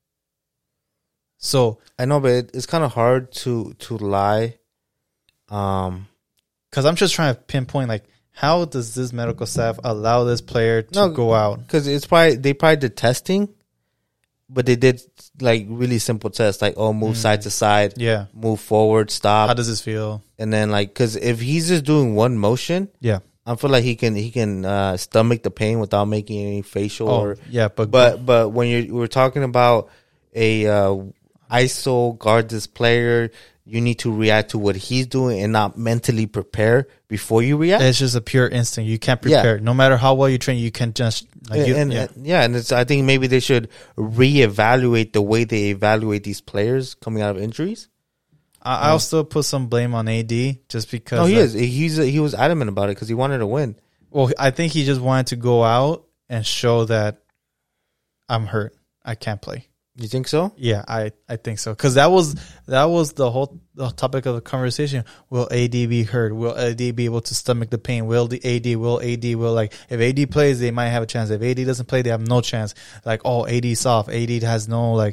S1: So
S2: I know, but it's kind of hard to lie.
S1: Because I'm just trying to pinpoint, like, how does this medical staff allow this player to go out?
S2: Because they probably did testing, but they did like really simple tests, like move side to side, move forward, stop.
S1: How does this feel?
S2: And then because if he's just doing one motion, I feel like he can stomach the pain without making any facial but when we're talking about a ISO guard this player, you need to react to what he's doing and not mentally prepare before you react.
S1: It's just a pure instinct. You can't prepare. No matter how well you train, you can just
S2: and I think maybe they should reevaluate the way they evaluate these players coming out of injuries.
S1: I'll still put some blame on AD just because.
S2: No, he was adamant about it because he wanted to win.
S1: Well, I think he just wanted to go out and show that I'm hurt. I can't play.
S2: You think so?
S1: Yeah, I think so. Because that was the topic of the conversation. Will AD be hurt? Will AD be able to stomach the pain? Will AD like, if AD plays, they might have a chance. If AD doesn't play, they have no chance. Like, oh, AD's off. AD has okay.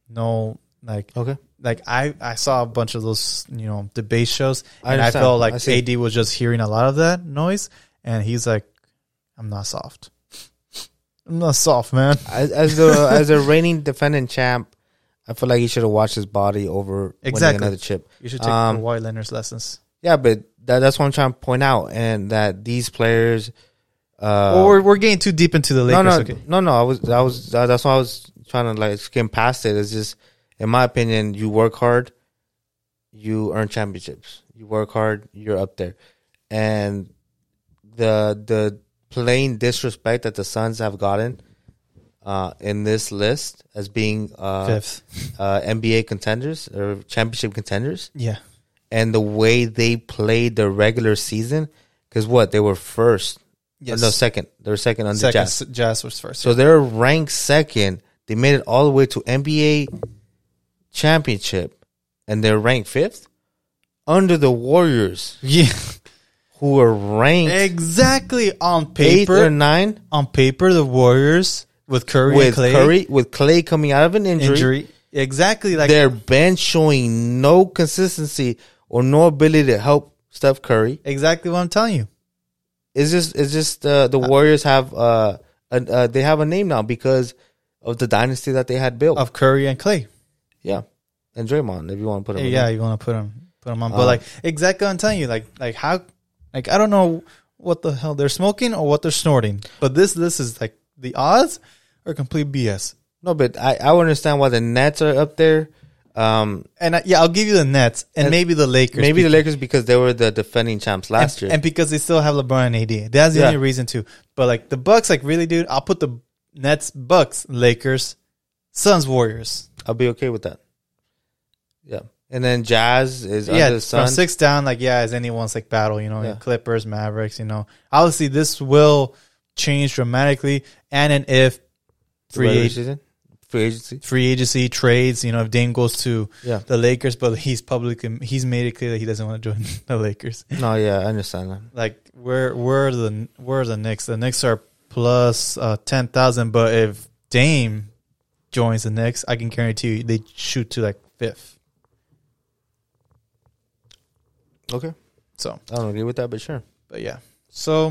S1: Like I saw a bunch of those, debate shows, and I felt like AD was just hearing a lot of that noise, and he's like, I'm not soft. I'm not soft, man.
S2: As a reigning defending champ, I feel like he should have watched his body over winning another chip.
S1: You should take Kawhi Leonard's lessons.
S2: Yeah, but that's what I'm trying to point out, and that these players.
S1: We're getting too deep into the Lakers.
S2: No. That's why I was trying to skim past it. It's just, in my opinion, you work hard, you earn championships. You work hard, you're up there, and the plain disrespect that the Suns have gotten in this list as being
S1: fifth
S2: NBA contenders or championship contenders.
S1: Yeah.
S2: And the way they played the regular season, because they were first.
S1: Yes.
S2: No, second. They were second under Jazz.
S1: Jazz was first.
S2: So they're ranked second. They made it all the way to NBA championship, and they're ranked fifth under the Warriors.
S1: Yeah.
S2: Who are ranked
S1: exactly on paper
S2: 8 or 9.
S1: On paper, the Warriors with Curry and Clay.
S2: With Clay coming out of an injury.
S1: Exactly. Like
S2: their bench showing no consistency or no ability to help Steph Curry.
S1: Exactly what I'm telling you.
S2: It's just the Warriors have they have a name now because of the dynasty that they had built
S1: of Curry and Clay.
S2: Yeah, and Draymond, if you want to put him.
S1: Yeah, you want to put him on. But exactly what I'm telling you. Like how. Like, I don't know what the hell they're smoking or what they're snorting. But this is like, the odds are complete BS.
S2: No, but I understand why the Nets are up there.
S1: I'll give you the Nets and maybe the Lakers.
S2: Maybe the Lakers because they were the defending champs last year.
S1: And because they still have LeBron and AD. That's the only reason too. But like the Bucks, like really, dude, I'll put the Nets, Bucks, Lakers, Suns, Warriors.
S2: I'll be okay with that. Yeah. And then Jazz is under the Suns.
S1: From 6 down, as anyone's battle, Clippers, Mavericks, Obviously, this will change dramatically. And then if free agency trades, if Dame goes to the Lakers, but he's made it clear that he doesn't want to join the Lakers.
S2: No, yeah, I understand that.
S1: Like, where are the Knicks? The Knicks are plus 10,000, but if Dame joins the Knicks, I can guarantee you they shoot to 5th.
S2: Okay.
S1: So
S2: I don't agree with that, but sure.
S1: But yeah. So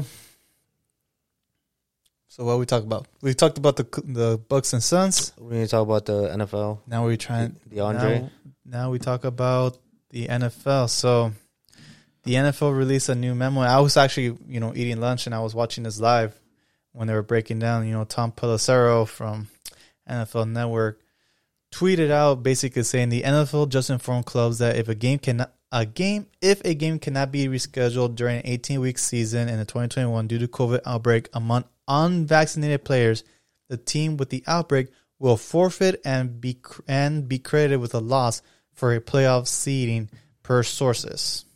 S1: what we talk about? We talked about the Bucks and Suns.
S2: We need to talk about the NFL.
S1: Now we're trying
S2: DeAndre.
S1: Now we talk about the NFL. So the NFL released a new memo. I was actually, eating lunch and I was watching this live when they were breaking down, Tom Pelissero from NFL Network tweeted out basically saying the NFL just informed clubs that if a game cannot be rescheduled during an 18-week season in the 2021 due to COVID outbreak among unvaccinated players, the team with the outbreak will forfeit and be credited with a loss for a playoff seeding per sources.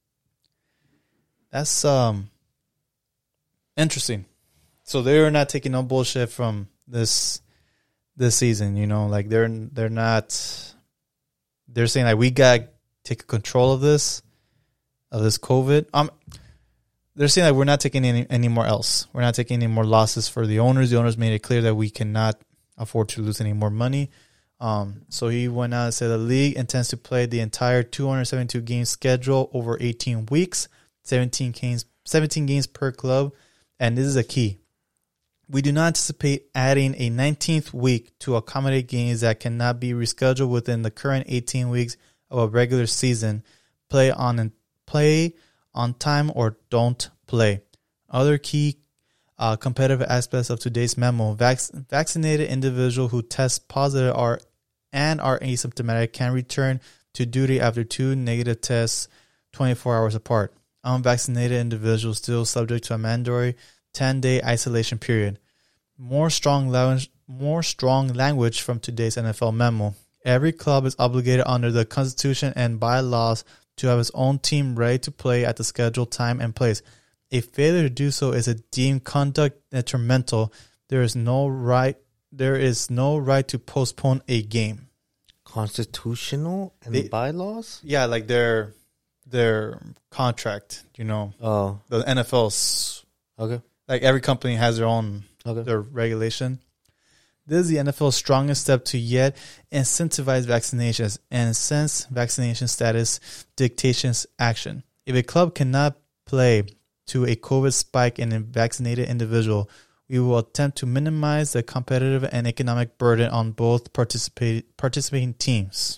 S1: That's interesting. So they're not taking no bullshit from this season, they're not. They're saying we got take control of this COVID. They're saying we're not taking any more else. We're not taking any more losses for the owners. The owners made it clear that we cannot afford to lose any more money. So he went out and said the league intends to play the entire 272 game schedule over 18 weeks, 17 games per club, and this is a key. We do not anticipate adding a 19th week to accommodate games that cannot be rescheduled within the current 18 weeks of a regular season. Play on time or don't play. Other key competitive aspects of today's memo: vaccinated individuals who test positive are asymptomatic can return to duty after 2 negative tests 24 hours apart. Unvaccinated individuals still subject to a mandatory 10-day isolation period. More strong language from today's NFL memo. Every club is obligated under the Constitution and bylaws to have its own team ready to play at the scheduled time and place. A failure to do so is a deemed conduct detrimental. There is no right there is no right to postpone a game.
S2: Constitutional and bylaws?
S1: Yeah, like their contract,
S2: Oh.
S1: The NFL's.
S2: Okay.
S1: Like every company has their own their regulation. This is the NFL's strongest step to yet incentivize vaccinations, and since vaccination status dictates action. If a club cannot play to a COVID spike in a vaccinated individual, we will attempt to minimize the competitive and economic burden on both participating teams.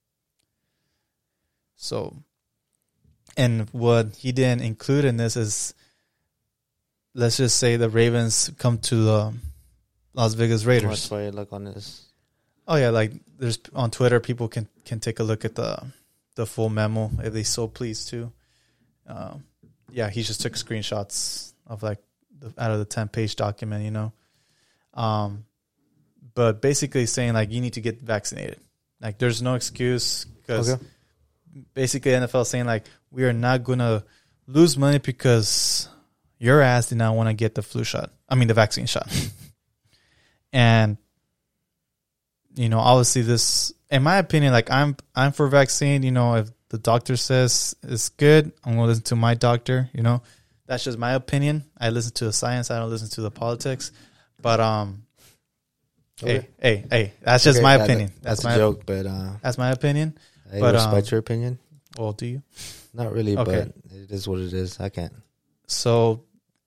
S1: So, and what he didn't include in this is, let's just say the Ravens come to the Las Vegas Raiders.
S2: Let's try look on this.
S1: Oh yeah, like there's on Twitter, people can take a look at the full memo if they so please to. Yeah, he just took screenshots of like out of the 10-page document, but basically saying like you need to get vaccinated. Like there's no excuse because basically NFL saying like we are not gonna lose money because your ass did not want to get the the vaccine shot. And obviously this, in my opinion, like I'm for vaccine. If the doctor says it's good, I'm gonna listen to my doctor. That's just my opinion. I listen to the science. I don't listen to the politics. But hey, that's just my opinion.
S2: That's a joke, but
S1: that's my opinion.
S2: I respect your opinion.
S1: Well, do you?
S2: Not really, but it is what it is. I can't.
S1: So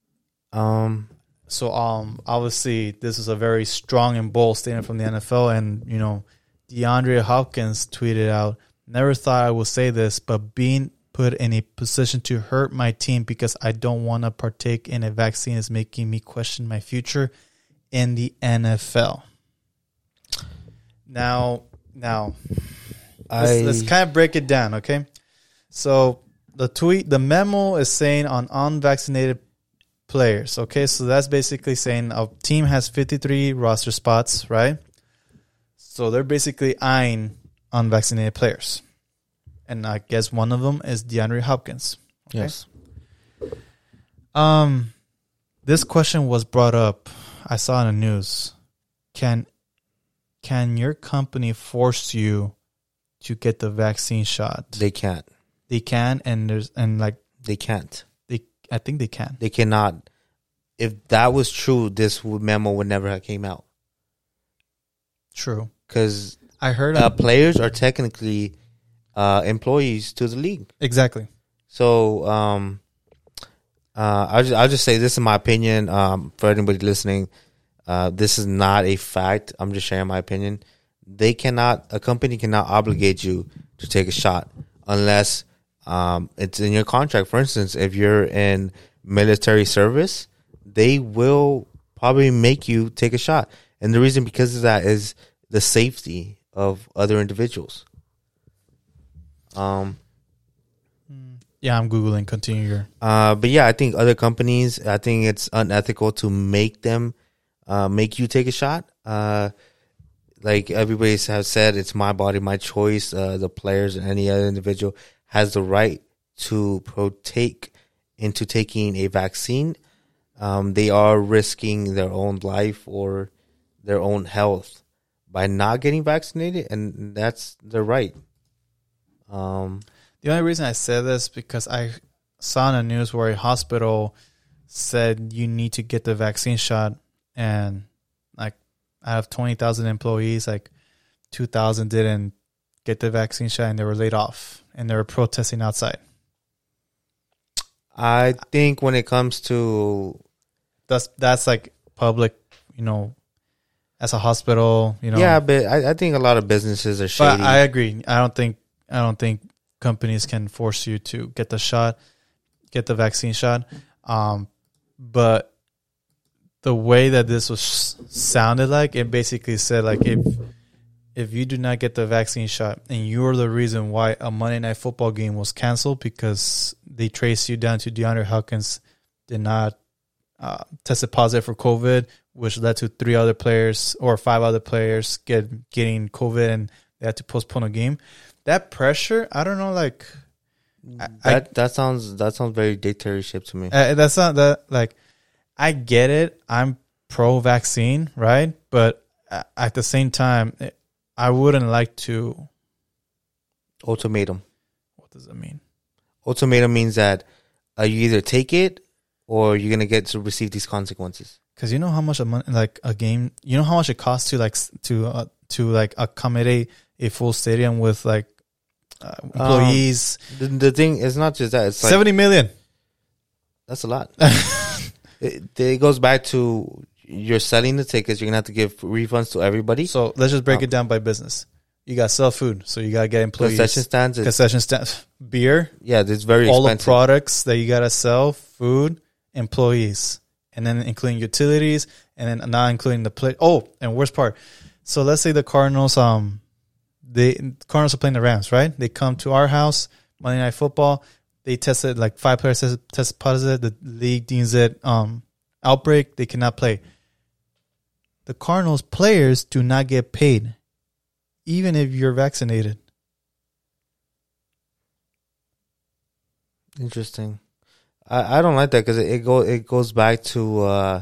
S1: obviously this is a very strong and bold statement from the NFL, and DeAndre Hopkins tweeted out, "Never thought I would say this, but being put in a position to hurt my team because I don't want to partake in a vaccine is making me question my future in the NFL." Now let's kind of break it down, okay? So the memo is saying on unvaccinated players, okay? So that's basically saying a team has 53 roster spots, right? So they're basically eyeing unvaccinated players. And I guess one of them is DeAndre Hopkins. Okay?
S2: Yes.
S1: This question was brought up. I saw in the news. Can your company force you to get the vaccine shot?
S2: They can't.
S1: They can,
S2: they can't.
S1: I think they can.
S2: They cannot. If that was true, this memo would never have came out.
S1: True.
S2: Because
S1: I heard
S2: players are technically employees to the league.
S1: Exactly.
S2: So I'll just say this is my opinion. For anybody listening, this is not a fact. I'm just sharing my opinion. A company cannot obligate you to take a shot unless it's in your contract. For instance, if you're in military service, they will probably make you take a shot. And the reason because of that is the safety of other individuals.
S1: Yeah, I'm Googling. Continue your.
S2: But yeah, I think other companies, I think it's unethical to make them make you take a shot. Like everybody has said, it's my body, my choice. The players and any other individual has the right to partake into taking a vaccine. They are risking their own life or their own health by not getting vaccinated, and that's their right.
S1: The only reason I said this because I saw in the news where a hospital said you need to get the vaccine shot, and like out of 20,000 employees, like 2,000 didn't get the vaccine shot, and they were laid off, and they were protesting outside.
S2: I think when it comes to
S1: that's like public, as a hospital,
S2: Yeah, but I think a lot of businesses are shady.
S1: But I agree. I don't think companies can force you to get the vaccine shot. But the way that this was sounded like, it basically said like if you do not get the vaccine shot and you're the reason why a Monday Night Football game was canceled because they traced you down to DeAndre Hopkins did not tested positive for COVID, which led to 5 other players getting COVID, and they had to postpone a game. That pressure, I don't know, like
S2: that sounds very dictatorship to me.
S1: That's not that, like, I get it. I'm pro-vaccine, right? But at the same time, I wouldn't like to.
S2: Ultimatum.
S1: What does that mean?
S2: Ultimatum means that you either take it or you're gonna get to receive these consequences.
S1: Because you know how much like a game, you know how much it costs to like accommodate a full stadium with like employees.
S2: The thing is not just that; it's like
S1: 70 million.
S2: That's a lot. It goes back to you're selling the tickets. You're gonna have to give refunds to everybody.
S1: So let's just break it down by business. You got to sell food, so you got to get employees.
S2: Concession stands,
S1: beer.
S2: Yeah, it's very
S1: all
S2: expensive.
S1: The products that you got to sell, food, employees, and then including utilities, and then not including the play. Oh, and worst part. So let's say the Cardinals, Cardinals are playing the Rams, right? They come to our house, Monday Night Football. They tested like 5 players test positive. The league deems it outbreak. They cannot play. The Cardinals players do not get paid, even if you're vaccinated.
S2: Interesting. I don't like that because it goes back to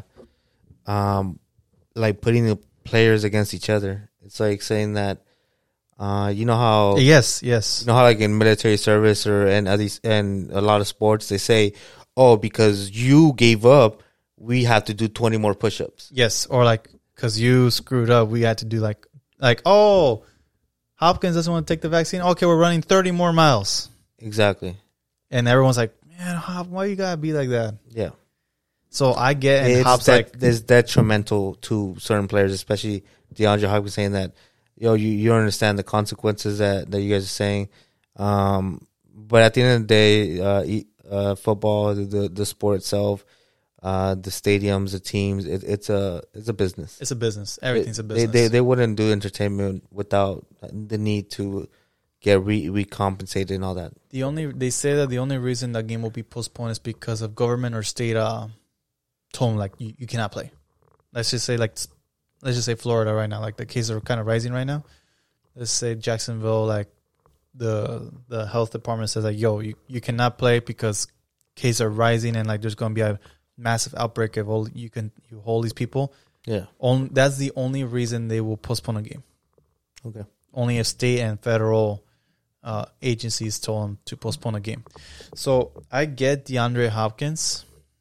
S2: like putting the players against each other. It's like saying that you know how
S1: yes
S2: you know how like in military service and a lot of sports they say, oh, because you gave up, we have to do 20 more push-ups.
S1: Yes, or like because you screwed up, we had to do like oh, Hopkins doesn't want to take the vaccine. Okay, we're running 30 more miles.
S2: Exactly.
S1: And everyone's like, man, why you gotta be like that?
S2: Yeah.
S1: So I get, and Hop's
S2: it's detrimental to certain players, especially DeAndre Hopkins saying that, you don't understand the consequences that you guys are saying. But at the end of the day, football, the sport itself, the stadiums, the teams, it's a business.
S1: It's a business. Everything's a business.
S2: They wouldn't do entertainment without the need to get recompensated and all that.
S1: They say that the only reason that game will be postponed is because of government or state told them like you cannot play. Let's just say Florida right now, like the cases are kind of rising right now. Let's say Jacksonville, like the health department says like, yo, you cannot play because cases are rising and like there's going to be a massive outbreak of you hold these people.
S2: Yeah.
S1: That's the only reason they will postpone a game.
S2: Okay. Only
S1: if state and federal agencies told them to postpone a game. So I get DeAndre Hopkins.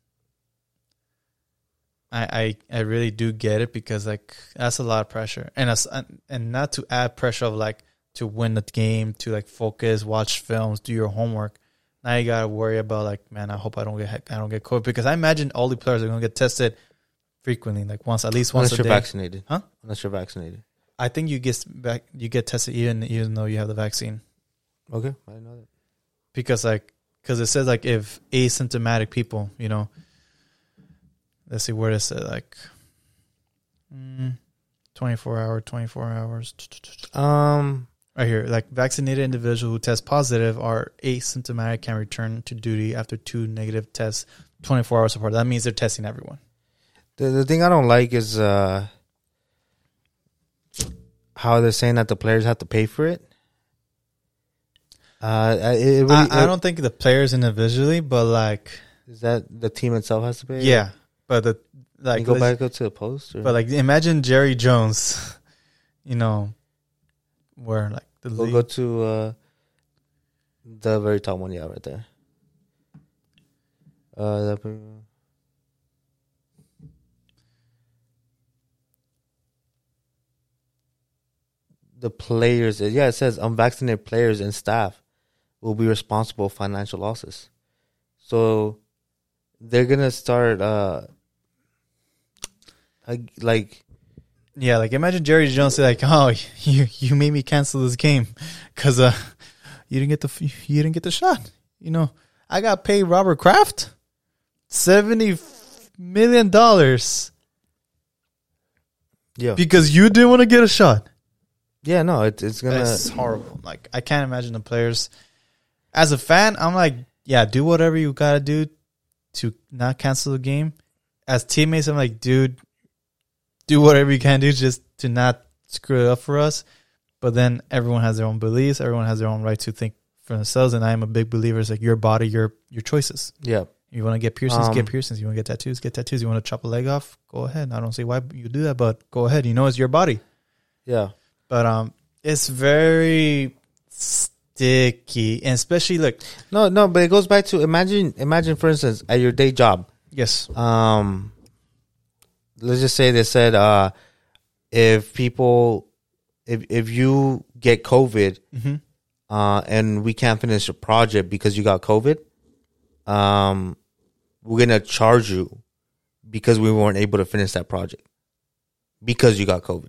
S1: I really do get it because like that's a lot of pressure, and not to add pressure of like to win the game, to like focus, watch films, do your homework. Now you gotta worry about like, man, I hope I don't get COVID, because I imagine all the players are gonna get tested frequently, like at least once a day.
S2: Unless you're vaccinated,
S1: huh?
S2: Unless you're vaccinated,
S1: I think you get tested even though you have the vaccine.
S2: Okay, I didn't know that.
S1: Because it says like if asymptomatic people, let's see where it said like 24 hours. Right here, like vaccinated individuals who test positive are asymptomatic can return to duty after 2 negative tests 24 hours apart. That means they're testing everyone.
S2: The thing I don't like is how they're saying that the players have to pay for it.
S1: I don't think the players individually, but like,
S2: is that the team itself has to pay?
S1: Yeah, but
S2: go to the post. Or?
S1: But like, imagine Jerry Jones, where like
S2: we'll go to the very top one, yeah, right there. The players, it says unvaccinated players and staff will be responsible for financial losses. So they're gonna start
S1: imagine Jerry Jones say like, oh, you made me cancel this game because you didn't get the shot. I got paid Robert Kraft $70 million.
S2: Yeah,
S1: because you didn't want to get a shot.
S2: Yeah, no, it's gonna.
S1: It's horrible. Like, I can't imagine the players. As a fan, I'm like, yeah, do whatever you gotta do to not cancel the game. As teammates, I'm like, dude, do whatever you can do just to not screw it up for us. But then everyone has their own beliefs. Everyone has their own right to think for themselves. And I am a big believer. It's like your body, your choices.
S2: Yeah.
S1: You want to get piercings, get piercings. You want to get tattoos, get tattoos. You want to chop a leg off, go ahead. I don't see why you do that, but go ahead. You know, it's your body.
S2: Yeah.
S1: But it's very sticky, and especially like
S2: No, but it goes back to imagine for instance at your day job.
S1: yes,
S2: Let's just say they said if you get COVID and we can't finish a project because you got COVID, we're gonna charge you because we weren't able to finish that project because you got COVID.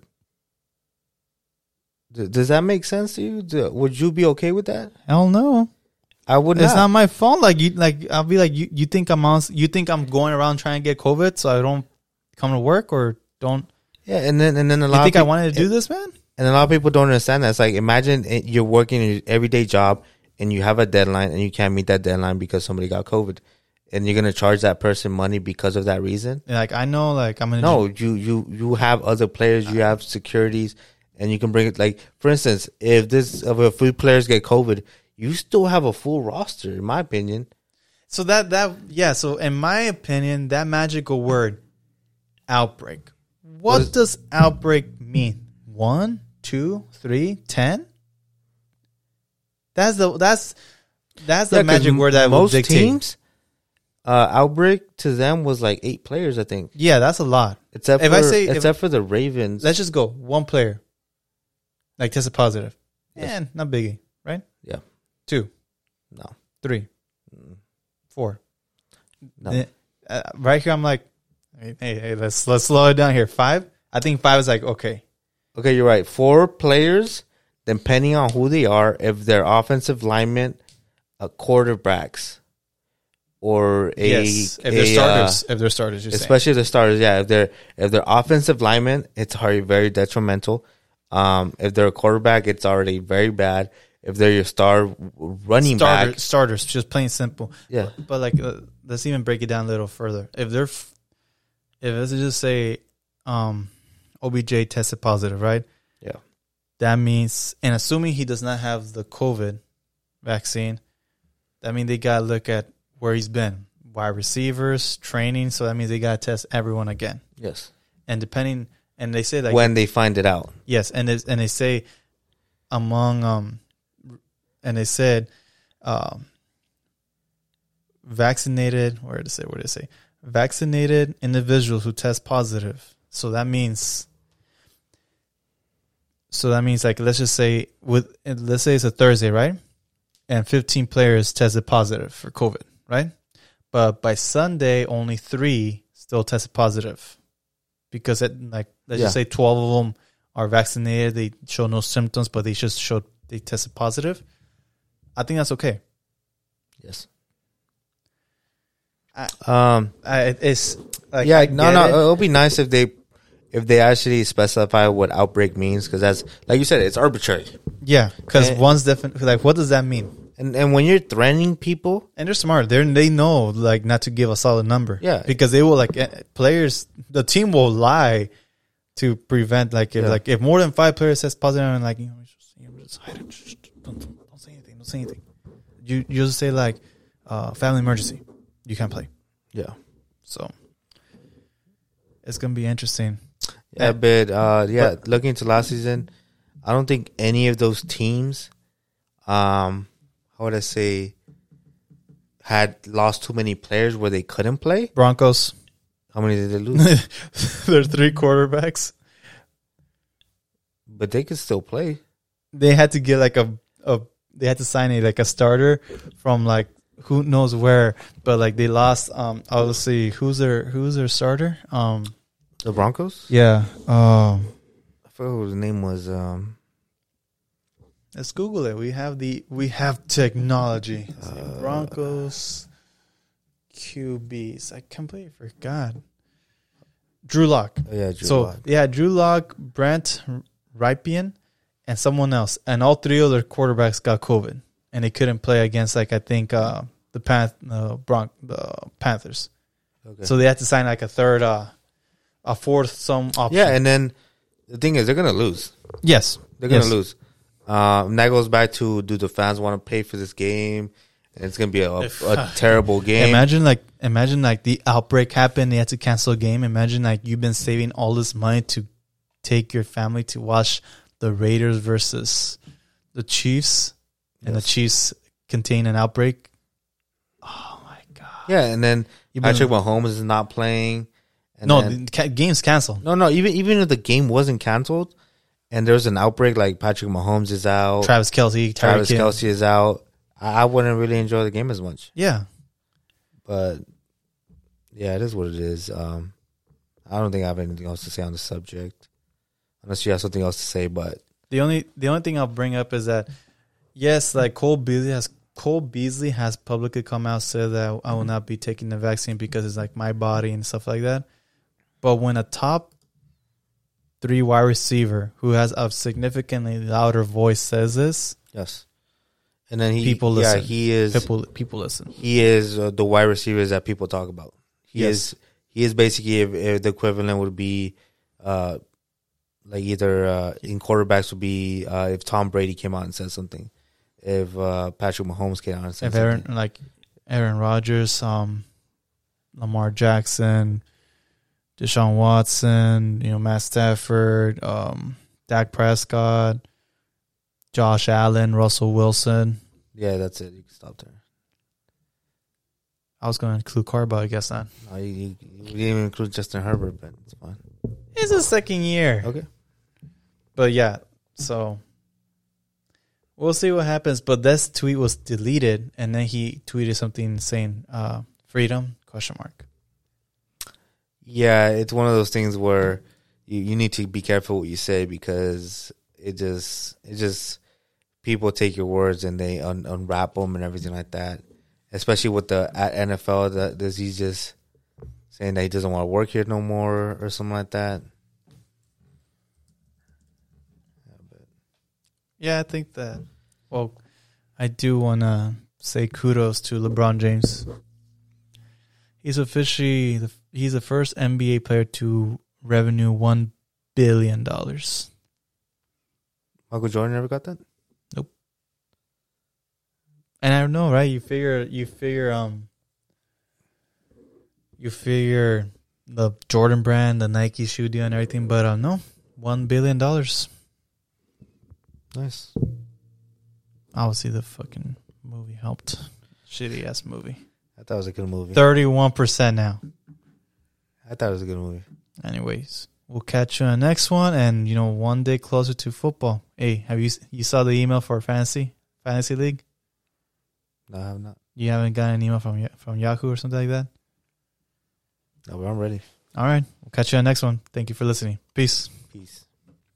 S2: Does that make sense to you? Would you be okay with that?
S1: hell no.
S2: I would not.
S1: It's not my fault. Like you, like I'll be like you think you think I'm going around trying to get COVID so I don't come to work or don't.
S2: Yeah, and then a lot.
S1: You think
S2: of
S1: I wanted to do this, man?
S2: And a lot of people don't understand that. It's like, imagine you're working in your everyday job and you have a deadline and you can't meet that deadline because somebody got COVID, and you're gonna charge that person money because of that reason.
S1: And like I know, like I'm gonna
S2: you have other players, you have securities, and you can bring it. Like for instance, if a few players get COVID, you still have a full roster, in my opinion.
S1: So So in my opinion, that magical word, outbreak. What does outbreak mean? 1, 2, 3, 10? That's the magic word that
S2: most
S1: will dictate. Teams,
S2: outbreak to them was like 8 players, I think.
S1: Yeah, that's a lot.
S2: Except for the Ravens.
S1: Let's just go 1 player, like tested positive.
S2: Yes.
S1: And not biggie, right?
S2: Yeah.
S1: 2,
S2: no,
S1: 3, 4.
S2: No.
S1: Right here, I'm like, hey, let's slow it down here. 5. I think 5 is like okay.
S2: Okay, you're right. 4 players, depending on who they are, if they're offensive linemen, quarterbacks, or
S1: if they're starters,
S2: especially the starters. Yeah, if they're offensive linemen, it's already very detrimental. If they're a quarterback, it's already very bad. If they're your star running back,
S1: starters, just plain simple.
S2: Yeah,
S1: but like let's even break it down a little further. If let's just say, OBJ tested positive, right?
S2: Yeah.
S1: That means, and assuming he does not have the COVID vaccine, that means they got to look at where he's been. Wide receivers, training. So that means they got to test everyone again.
S2: Yes.
S1: And and they say like
S2: when they find it out.
S1: Yes. And they say and they said, vaccinated, where did it say? Vaccinated individuals who test positive. So that means like, let's say it's a Thursday, right? And 15 players tested positive for COVID, right? But by Sunday, only 3 still tested positive because let's just say 12 of them are vaccinated. They show no symptoms, but they tested positive. I think that's okay.
S2: Yes.
S1: It's like,
S2: it'll be nice if they actually specify what outbreak means, because that's, like you said, it's arbitrary.
S1: Yeah, because one's different. Like, what does that mean?
S2: And when you're threatening people,
S1: and they're smart, they know like not to give a solid number.
S2: Yeah,
S1: because they will players. The team will lie to prevent if more than 5 players test positive, and like just hide it. Don't say anything. Don't say anything. You just say like family emergency. You can't play.
S2: Yeah.
S1: So it's gonna be interesting.
S2: Yeah, but looking into last season, I don't think any of those teams, how would I say, had lost too many players where they couldn't play.
S1: Broncos.
S2: How many did they lose?
S1: There's 3 quarterbacks,
S2: but they could still play.
S1: They had to get they had to sign a starter from like who knows where, but like they lost. I'll see who's their starter.
S2: The Broncos.
S1: Yeah.
S2: I forgot what his name was.
S1: Let's Google it. We have technology. Broncos QBs. I completely forgot. Drew Lock.
S2: Yeah, Drew Lock.
S1: Drew Lock, Brent Rypien, and someone else, and all 3 of their quarterbacks got COVID, and they couldn't play against the Panthers. Okay. So they had to sign like a fourth some option.
S2: Yeah, and then the thing is, they're gonna lose.
S1: Yes,
S2: they're gonna lose. And that goes back to, do the fans want to pay for this game? It's gonna be a terrible game.
S1: Imagine like the outbreak happened. They had to cancel a game. Imagine like you've been saving all this money to take your family to watch the Raiders versus the Chiefs, and the Chiefs contain an outbreak. Oh my god!
S2: Yeah, and then Patrick Mahomes is not playing. And
S1: the game's canceled.
S2: No. Even if the game wasn't canceled, and there's an outbreak, like Patrick Mahomes is out,
S1: Travis Kelce
S2: is out, I wouldn't really enjoy the game as much.
S1: Yeah,
S2: but yeah, it is what it is. I don't think I have anything else to say on the subject, unless you have something else to say. But
S1: the only thing I'll bring up is that yes, like Cole Beasley has publicly come out and said that I will not be taking the vaccine because it's like my body and stuff like that. But when a top 3 wide receiver who has a significantly louder voice says this,
S2: yes, and then
S1: people listen.
S2: Yeah, he is
S1: people listen.
S2: He is the wide receivers that people talk about. He is basically if the equivalent would be like either in quarterbacks would be if Tom Brady came out and said something, if Patrick Mahomes came out and said something,
S1: Aaron Rodgers, Lamar Jackson, Deshaun Watson, Matt Stafford, Dak Prescott, Josh Allen, Russell Wilson.
S2: Yeah, that's it. You can stop there.
S1: I was going to include Carr, but I guess not.
S2: No, you didn't even include Justin Herbert, but it's fine.
S1: It's his second year.
S2: Okay.
S1: But yeah, so we'll see what happens. But this tweet was deleted, and then he tweeted something saying freedom, ?
S2: Yeah, it's one of those things where you need to be careful what you say, because it just people take your words and they unwrap them and everything like that. Especially with the NFL, that he's just saying that he doesn't want to work here no more or something like that.
S1: Yeah, I think that. Well, I do want to say kudos to LeBron James. He's officially he's the first NBA player to revenue $1 billion.
S2: Michael Jordan never got that?
S1: Nope. And I don't know, right? You figure the Jordan brand, the Nike shoe deal, and everything, but no, $1 billion.
S2: Nice.
S1: Obviously, the fucking movie helped. Shitty ass movie.
S2: I thought it was a good movie.
S1: 31% now.
S2: I thought it was a good movie.
S1: Anyways, we'll catch you on the next one, and one day closer to football. Hey, have you saw the email for fantasy league?
S2: No, I have not.
S1: You haven't got an email from Yahoo or something like that?
S2: No, but I'm ready.
S1: All right, we'll catch you on the next one. Thank you for listening. Peace.